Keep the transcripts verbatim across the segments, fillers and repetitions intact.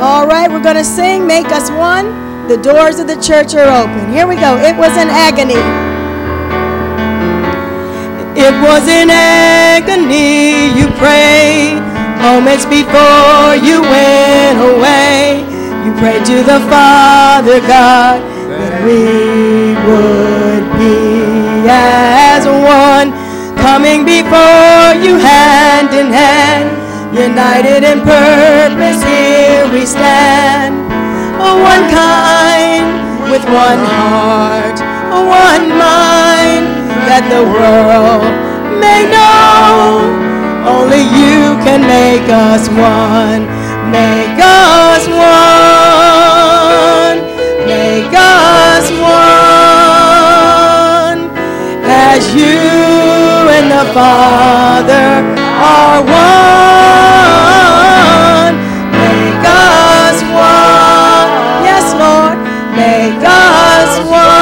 All right, we're going to sing Make Us One. The doors of the church are open. Here we go. It was an agony. It was in agony you prayed, moments before you went away. You prayed to the Father God that we would be as one, coming before you hand in hand, united in purpose, here we stand. Oh, one kind, with one heart, one mind, that the world may know only you can make us one. Make us one. Make us one. As you and the Father are one. Make us one. Yes, Lord. Make us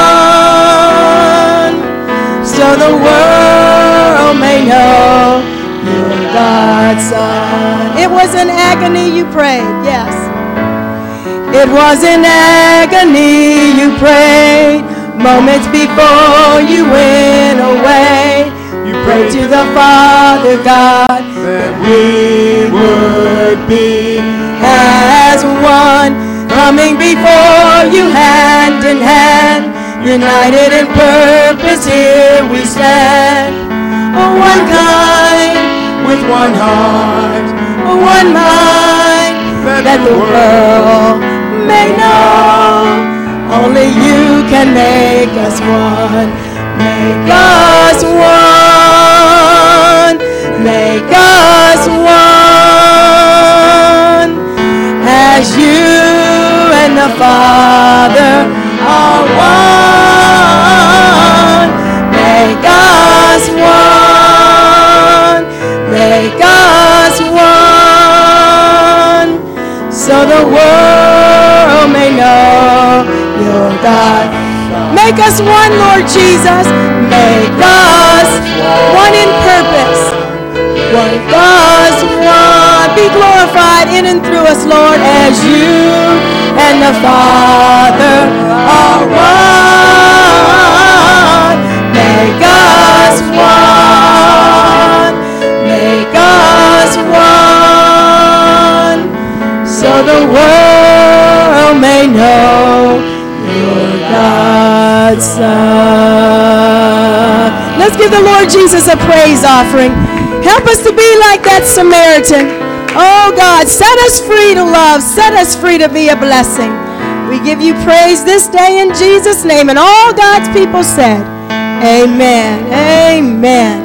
one. So the world may know you're God's Son. It was in agony you prayed, yes. It was in agony you prayed, moments before you went away. You prayed to the Father God that we would be as one, coming before you hand in hand, united in purpose, here we stand. Oh, one kind, with one heart, one mind, that the world may know only you can make us one. Make us one. Make us one. As you and the Father are one. Make us one. Make us one. So the world may know you're God. Make us one, Lord Jesus. Make us one in purpose. Make us one. Be glorified in and through us, Lord, as you and the Father are one. Make us one. Make us one. So the world may know you're God's Son. Let's give the Lord Jesus a praise offering. Help us to be like that Samaritan. Oh God, set us free to love. Set us free to be a blessing. We give you praise this day in Jesus' name. And all God's people said, amen. Amen.